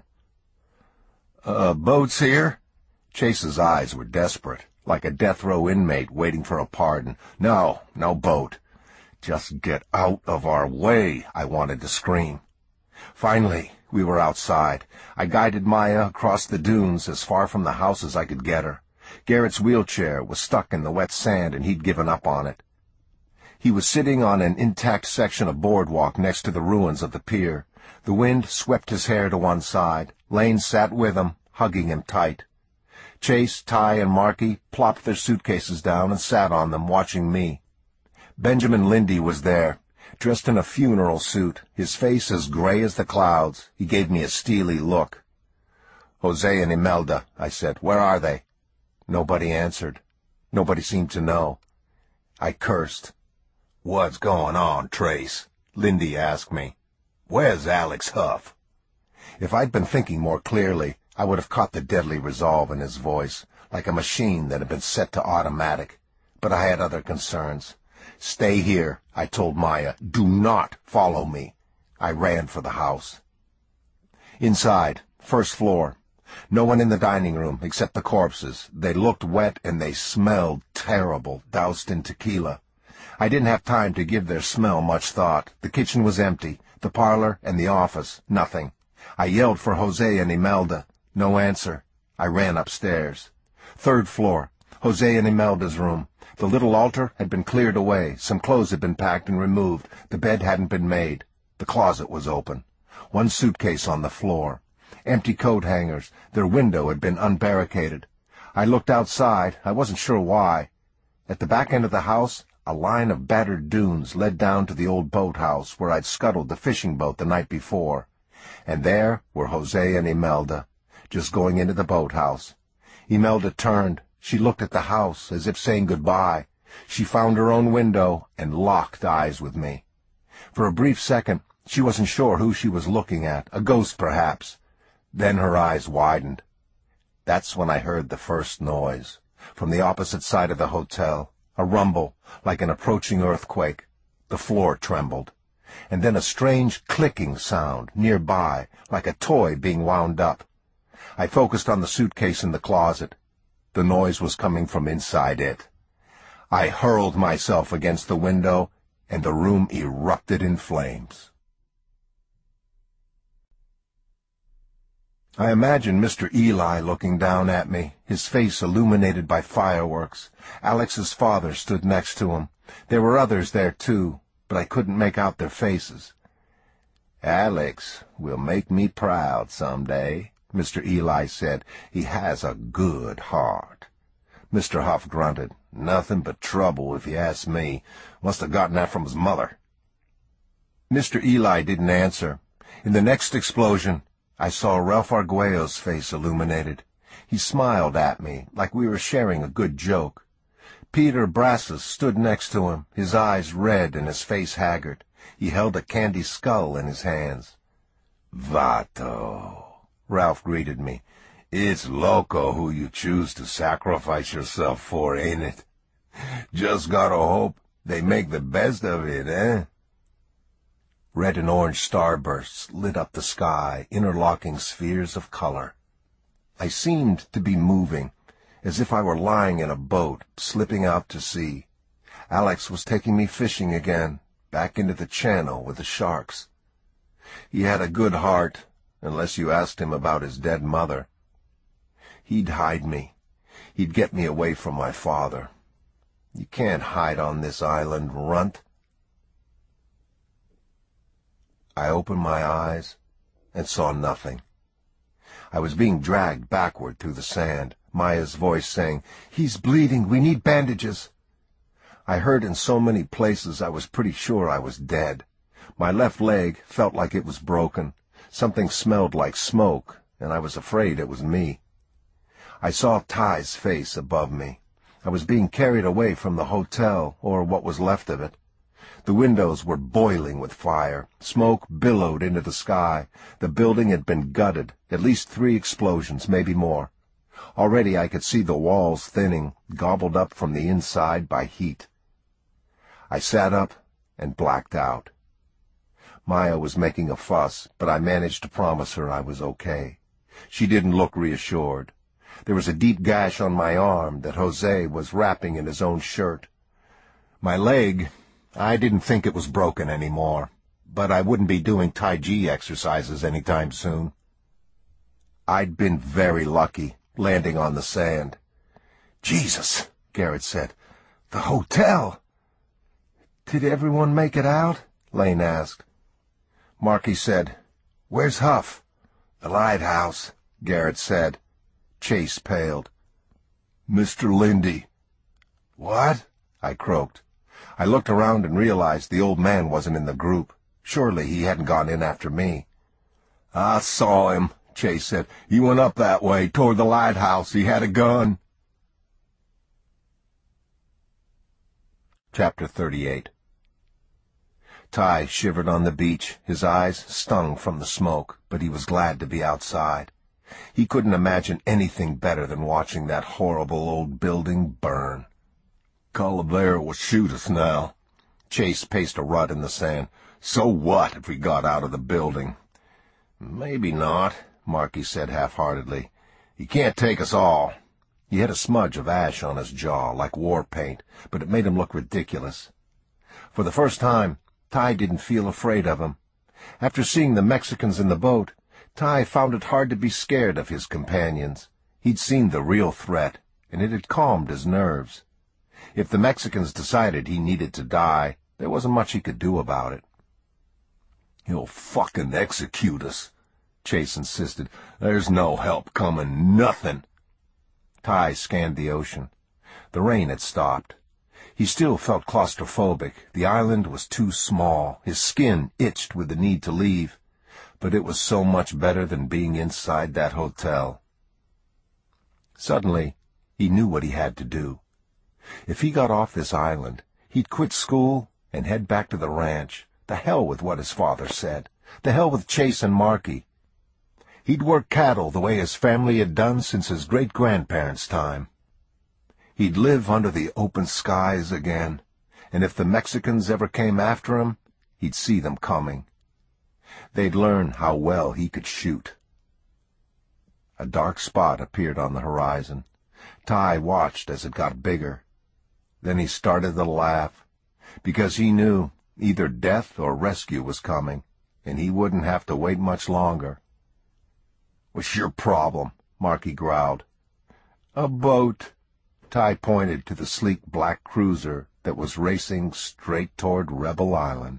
"Boat's here?" Chase's eyes were desperate, like a death row inmate waiting for a pardon. "No, no boat." "Just get out of our way," I wanted to scream. Finally, we were outside. I guided Maya across the dunes as far from the house as I could get her. Garrett's wheelchair was stuck in the wet sand, and he'd given up on it. He was sitting on an intact section of boardwalk next to the ruins of the pier. The wind swept his hair to one side. Lane sat with him, hugging him tight. Chase, Ty, and Marky plopped their suitcases down and sat on them, watching me. Benjamin Lindy was there, dressed in a funeral suit, his face as gray as the clouds. He gave me a steely look. "Jose and Imelda," I said. "Where are they?" Nobody answered. Nobody seemed to know. I cursed. "What's going on, Trace?" Lindy asked me. "Where's Alex Huff?" If I'd been thinking more clearly, I would have caught the deadly resolve in his voice, like a machine that had been set to automatic. But I had other concerns. "Stay here," I told Maya. "Do not follow me." I ran for the house. Inside, first floor. No one in the dining room except the corpses. They looked wet and they smelled terrible, doused in tequila. I didn't have time to give their smell much thought. The kitchen was empty. The parlor and the office, nothing. I yelled for Jose and Imelda. No answer. I ran upstairs. Third floor. Jose and Imelda's room. The little altar had been cleared away. Some clothes had been packed and removed. The bed hadn't been made. The closet was open. One suitcase on the floor. Empty coat hangers. Their window had been unbarricaded. I looked outside. I wasn't sure why. At the back end of the house, a line of battered dunes led down to the old boathouse where I'd scuttled the fishing boat the night before. And there were Jose and Imelda, just going into the boathouse. Imelda turned. She looked at the house as if saying goodbye. She found her own window and locked eyes with me. For a brief second, she wasn't sure who she was looking at, a ghost perhaps. Then her eyes widened. That's when I heard the first noise, from the opposite side of the hotel, a rumble, like an approaching earthquake. The floor trembled. And then a strange clicking sound nearby, like a toy being wound up. I focused on the suitcase in the closet. The noise was coming from inside it. I hurled myself against the window, and the room erupted in flames. I imagined Mr. Eli looking down at me, his face illuminated by fireworks. Alex's father stood next to him. There were others there, too, but I couldn't make out their faces. "Alex will make me proud some day," Mr. Eli said. "He has a good heart." Mr. Huff grunted. "Nothing but trouble, if you ask me. Must have gotten that from his mother." Mr. Eli didn't answer. In the next explosion, I saw Ralph Arguello's face illuminated. He smiled at me, like we were sharing a good joke. Peter Brassus stood next to him, his eyes red and his face haggard. He held a candy skull in his hands. "Vato," Ralph greeted me. "It's Loco who you choose to sacrifice yourself for, ain't it? Just gotta hope they make the best of it, eh?" Red and orange starbursts lit up the sky, interlocking spheres of color. I seemed to be moving, as if I were lying in a boat, slipping out to sea. Alex was taking me fishing again, back into the channel with the sharks. He had a good heart, unless you asked him about his dead mother. He'd hide me. He'd get me away from my father. You can't hide on this island, runt. I opened my eyes and saw nothing. I was being dragged backward through the sand, Maya's voice saying, "He's bleeding. We need bandages." I heard in so many places I was pretty sure I was dead. My left leg felt like it was broken. Something smelled like smoke, and I was afraid it was me. I saw Ty's face above me. I was being carried away from the hotel, or what was left of it. The windows were boiling with fire. Smoke billowed into the sky. The building had been gutted, at least 3 explosions, maybe more. Already I could see the walls thinning, gobbled up from the inside by heat. I sat up and blacked out. Maya was making a fuss, but I managed to promise her I was okay. She didn't look reassured. There was a deep gash on my arm that Jose was wrapping in his own shirt. My leg, I didn't think it was broken anymore, but I wouldn't be doing Tai Chi exercises anytime soon. I'd been very lucky, landing on the sand. "Jesus," Garrett said. "The hotel!" "Did everyone make it out?" Lane asked. Marky said, "Where's Huff?" "The lighthouse," Garrett said. Chase paled. "Mr. Lindy." "What?" I croaked. I looked around and realized the old man wasn't in the group. Surely he hadn't gone in after me. "I saw him," Chase said. "He went up that way, toward the lighthouse. He had a gun." Chapter 38. Ty shivered on the beach, his eyes stung from the smoke, but he was glad to be outside. He couldn't imagine anything better than watching that horrible old building burn. "Calavera will shoot us now." Chase paced a rut in the sand. "So what if we got out of the building?" "Maybe not," Marky said half-heartedly. "He can't take us all." He had a smudge of ash on his jaw, like war paint, but it made him look ridiculous. For the first time, Ty didn't feel afraid of him. After seeing the Mexicans in the boat, Ty found it hard to be scared of his companions. He'd seen the real threat, and it had calmed his nerves. If the Mexicans decided he needed to die, there wasn't much he could do about it. "He'll fucking execute us," Chase insisted. "There's no help coming, nothing." Ty scanned the ocean. The rain had stopped. He still felt claustrophobic. The island was too small. His skin itched with the need to leave. But it was so much better than being inside that hotel. Suddenly, he knew what he had to do. If he got off this island, he'd quit school and head back to the ranch. The hell with what his father said. The hell with Chase and Marky. He'd work cattle the way his family had done since his great-grandparents' time. He'd live under the open skies again, and if the Mexicans ever came after him, he'd see them coming. They'd learn how well he could shoot. A dark spot appeared on the horizon. Ty watched as it got bigger. Then he started to laugh, because he knew either death or rescue was coming, and he wouldn't have to wait much longer. What's your problem? Marky growled. A boat. Ty pointed to the sleek black cruiser that was racing straight toward Rebel Island.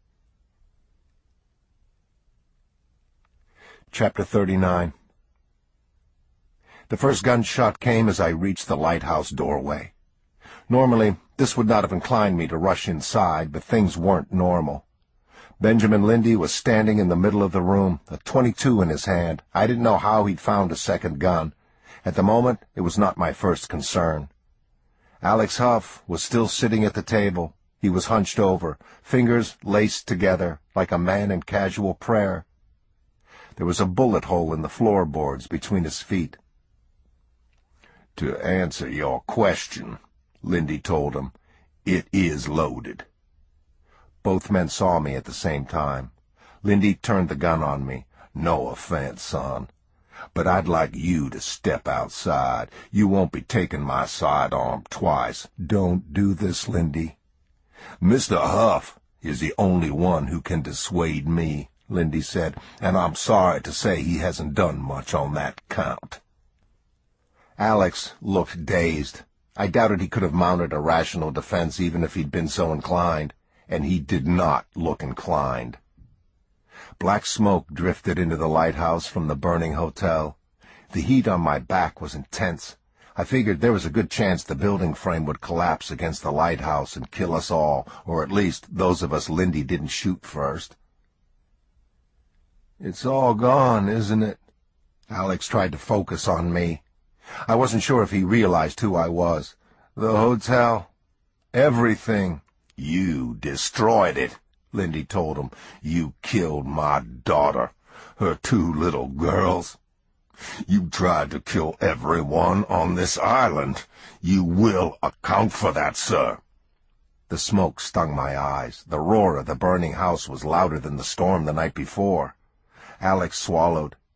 Chapter 39. The first gunshot came as I reached the lighthouse doorway. Normally, this would not have inclined me to rush inside, but things weren't normal. Benjamin Lindy was standing in the middle of the room, a .22 in his hand. I didn't know how he'd found a second gun. At the moment, it was not my first concern. Alex Huff was still sitting at the table. He was hunched over, fingers laced together, like a man in casual prayer. There was a bullet hole in the floorboards between his feet. "To answer your question," Lindy told him, "it is loaded." Both men saw me at the same time. Lindy turned the gun on me. "No offense, son, but I'd like you to step outside. You won't be taking my sidearm twice. Don't do this, Lindy." "Mr. Huff is the only one who can dissuade me," Lindy said, "and I'm sorry to say he hasn't done much on that count." Alex looked dazed. I doubted he could have mounted a rational defense even if he'd been so inclined, and he did not look inclined. Black smoke drifted into the lighthouse from the burning hotel. The heat on my back was intense. I figured there was a good chance the building frame would collapse against the lighthouse and kill us all, or at least those of us Lindy didn't shoot first. "It's all gone, isn't it?" Alex tried to focus on me. I wasn't sure if he realized who I was. "The hotel, everything." "You destroyed it," Lindy told him. "You killed my daughter, her 2 little girls. You tried to kill everyone on this island. You will account for that, sir." The smoke stung my eyes. The roar of the burning house was louder than the storm the night before. Alex swallowed.